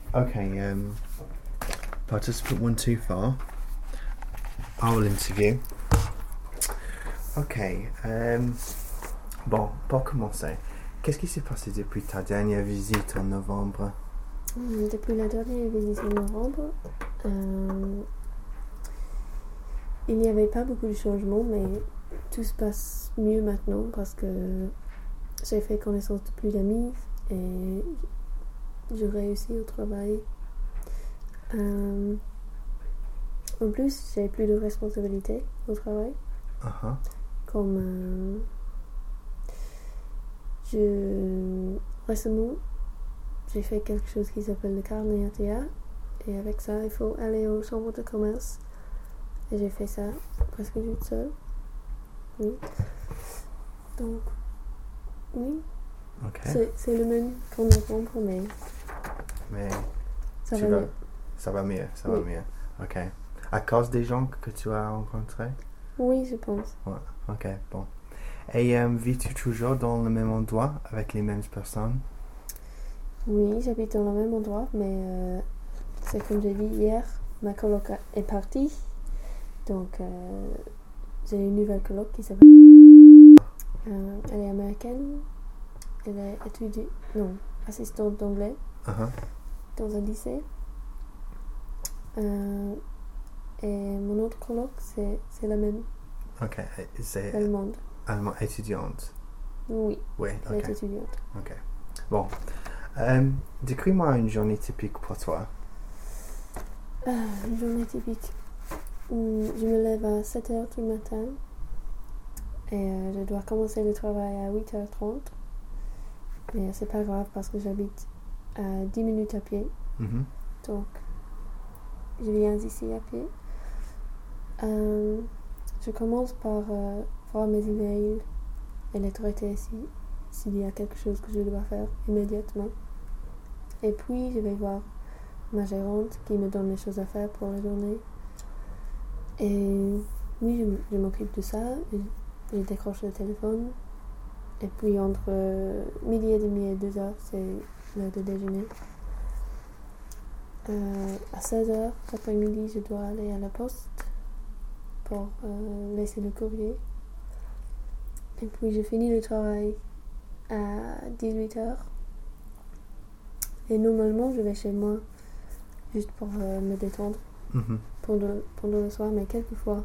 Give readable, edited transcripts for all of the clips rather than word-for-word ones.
Okay, participant 124. I will interview. Ok, bon, pour commencer, qu'est-ce qui s'est passé depuis ta dernière visite en novembre? Depuis la dernière visite en novembre, il n'y avait pas beaucoup de changements, mais tout se passe mieux maintenant parce que j'ai fait connaissance de plus d'amis et je réussis au travail. En plus, j'ai plus de responsabilités au travail. Comme récemment, j'ai fait quelque chose qui s'appelle le carnet ATA et avec ça, il faut aller aux chambres de commerce. Et j'ai fait ça presque toute seule. Oui. Donc, oui. Okay. C'est le même qu'en novembre, mais ça va mieux. Ça va mieux, ça va mieux. Ok. À cause des gens que tu as rencontrés? Oui, je pense. Ouais. Ok, bon. Et vis-tu toujours dans le même endroit avec les mêmes personnes? Oui, j'habite dans le même endroit, mais c'est comme j'ai dit hier, ma coloc est partie. Donc, j'ai une nouvelle coloc qui s'appelle... elle est américaine. Elle est assistante d'anglais dans un lycée. Et mon autre coloc, c'est la même. Ok, c'est allemande. Allemand étudiante. Oui, ok. Elle est étudiante. Ok. Bon. Décris-moi une journée typique pour toi. Une journée typique. Je me lève à 7h du matin et je dois commencer le travail à 8h30. Mais c'est pas grave parce que j'habite à 10 minutes à pied. Donc, je viens ici à pied. Je commence par voir mes emails et les traiter s'il y a quelque chose que je dois faire immédiatement. Et puis, je vais voir ma gérante qui me donne les choses à faire pour la journée. Et oui, je m'occupe de ça. Je décroche le téléphone. Et puis, entre midi et demi et 2h, c'est l'heure de déjeuner. À 16h, après-midi, je dois aller à la poste pour laisser le courrier. Et puis, je finis le travail à 18h. Et normalement, je vais chez moi juste pour me détendre pendant le soir. Mais quelquefois,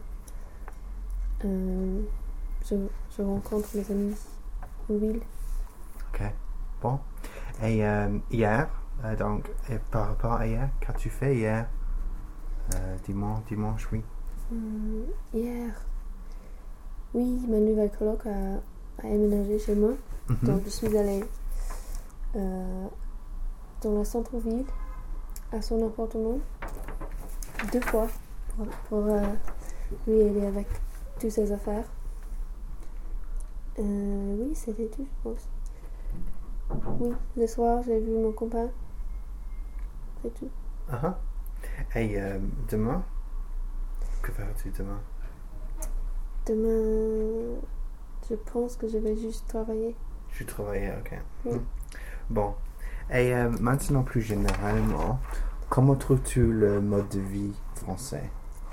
je rencontre mes amis en ville. Ok, bon. Et hier, donc, et par rapport à hier, qu'as-tu fait hier? Dimanche, oui. Hier, oui, ma nouvelle coloc a éménagé chez moi. Donc, je suis allée dans le centre-ville, à son appartement, 2 fois pour lui aider avec toutes ses affaires. Oui, c'était tout, je pense. Oui, le soir, j'ai vu mon copain. C'est tout. Et demain? Que feras-tu demain? Demain, je pense que je vais juste travailler. Je travaille, ok. Oui. Bon. Et maintenant, plus généralement, comment trouves-tu le mode de vie français?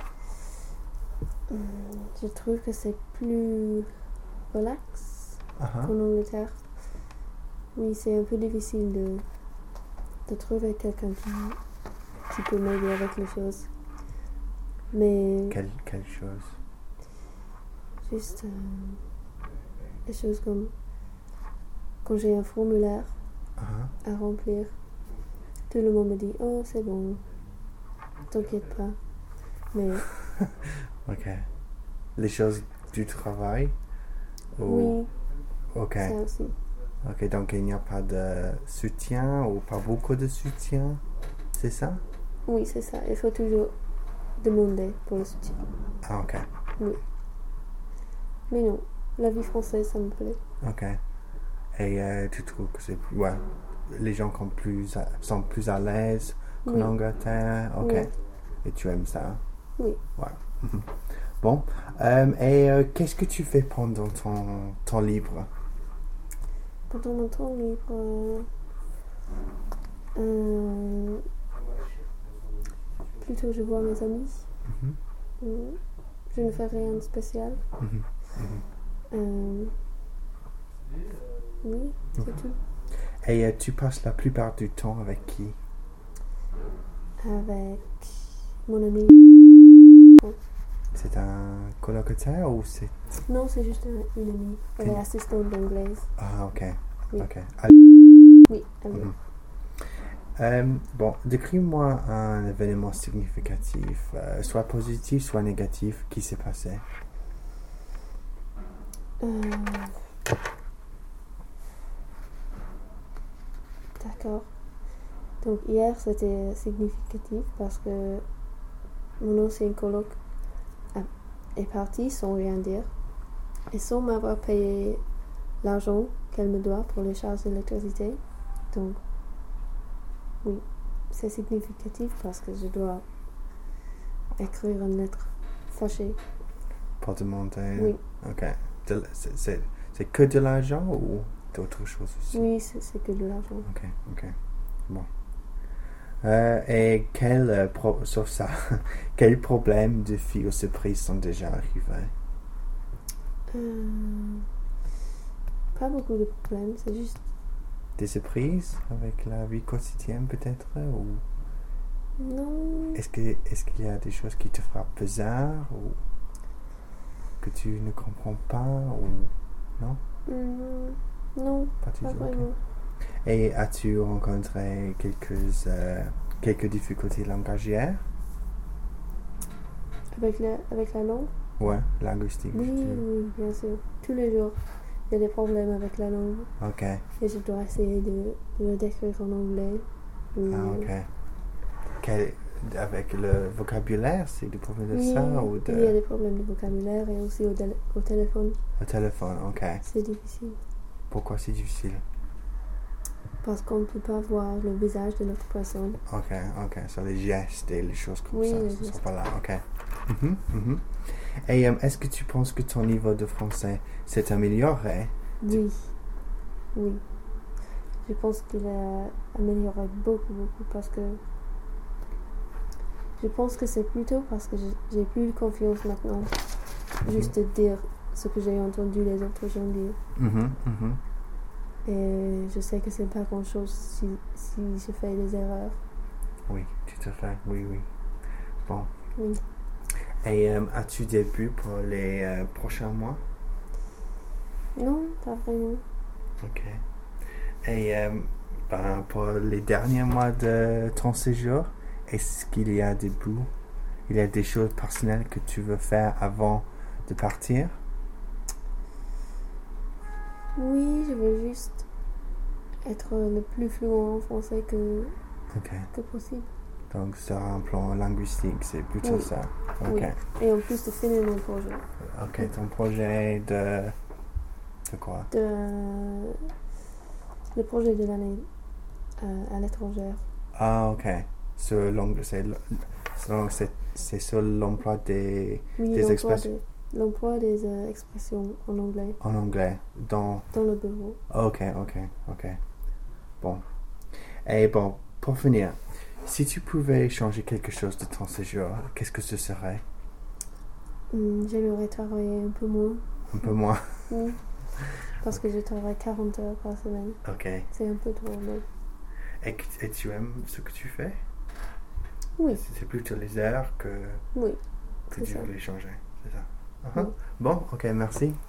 Je trouve que c'est plus relax qu'en Angleterre. Oui, c'est un peu difficile de trouver quelqu'un qui peut m'aider avec les choses. Mais... Quelle chose? Juste des choses comme quand j'ai un formulaire à remplir, tout le monde me dit « Oh, c'est bon, t'inquiète pas. » Mais... Ok. Les choses du travail? Oui, ok. ça aussi. Ok, donc il n'y a pas de soutien ou pas beaucoup de soutien, c'est ça? Oui, c'est ça. Il faut toujours demander pour le soutien. Ah, ok. Oui. Mais non, la vie française, ça me plaît. Ok. Et tu trouves que c'est plus... Ouais, les gens sont plus à l'aise qu'en Angleterre? Ok. Oui. Et tu aimes ça? Oui. Ouais. Bon. Et qu'est-ce que tu fais pendant ton temps libre? Pendant mon temps libre, plutôt je vois mes amis. Mhm. Je ne fais rien de spécial. Mhm. Oui, c'est tout. Et tu passes la plupart du temps avec qui? Avec mon ami. C'est un colocataire ou c'est... Non, c'est juste une amie. Elle est assistante d'anglaise. Ah, ok. Oui. Ok. Oui, elle est. Bon, décris-moi un événement significatif, soit positif, soit négatif, qui s'est passé. D'accord. Donc hier c'était significatif parce que mon ancien coloc est parti sans rien dire et sans m'avoir payé l'argent qu'elle me doit pour les charges d'électricité. Donc oui, c'est significatif parce que je dois écrire une lettre fâchée. Pour demander... Oui. Ok. C'est que de l'argent ou d'autres choses aussi? Oui, c'est que de l'argent. Ok. Bon. Et sauf ça, quels problèmes de filles aux surprises sont déjà arrivés? Pas beaucoup de problèmes, c'est juste... Des surprises avec la vie quotidienne peut-être ou... Non. Est-ce qu'il y a des choses qui te frappent bizarre ou que tu ne comprends pas ou... Non? Non, Pas du pas tout, ok. vraiment. Et as-tu rencontré quelques difficultés langagières? Avec la langue? Ouais, linguistique. Oui, bien sûr. Tous les jours, il y a des problèmes avec la langue. Ok. Et je dois essayer de le décrire en anglais. Ah, ok. Avec le vocabulaire, c'est des problèmes de Oui, ça ou de... il y a des problèmes de vocabulaire et aussi au téléphone. Au téléphone, ok. C'est difficile. Pourquoi c'est difficile? Parce qu'on ne peut pas voir le visage de l'autre personne. Ok. Sur les gestes et les choses comme Oui, ça, les ce ne sont gestes. pas là, ok. Et est-ce que tu penses que ton niveau de français s'est amélioré? Oui. Je pense qu'il a amélioré beaucoup parce que je pense que c'est plutôt parce que j'ai plus de confiance maintenant. Juste de dire ce que j'ai entendu les autres gens dire. Et je sais que c'est pas grand chose si je fais des erreurs. Oui, tout à fait, oui. Bon. Oui. Et as-tu des buts pour les prochains mois? Non, pas vraiment. Ok. Et pour les derniers mois de ton séjour, est-ce qu'il y a des buts? Il y a des choses personnelles que tu veux faire avant de partir? Oui, je veux juste être le plus fluent en français que possible. Donc sur un plan linguistique, c'est plutôt Oui. ça. Oui. Et en plus de finir mon projet. Ok, ton projet de quoi? Le projet de l'année à l'étranger. Ah, ok. C'est sur l'emploi des expressions. L'emploi des expressions en anglais. En anglais, dans le bureau. Ok. Bon. Et bon, pour finir, si tu pouvais changer quelque chose de ton séjour, qu'est-ce que ce serait? J'aimerais travailler un peu moins. Un peu moins? Oui. Parce que je travaille 40 heures par semaine. Ok. C'est un peu trop long. Et tu aimes ce que tu fais? Oui. C'est plutôt les heures que tu ça. voulais changer, c'est ça? Oui. Bon, ok, merci.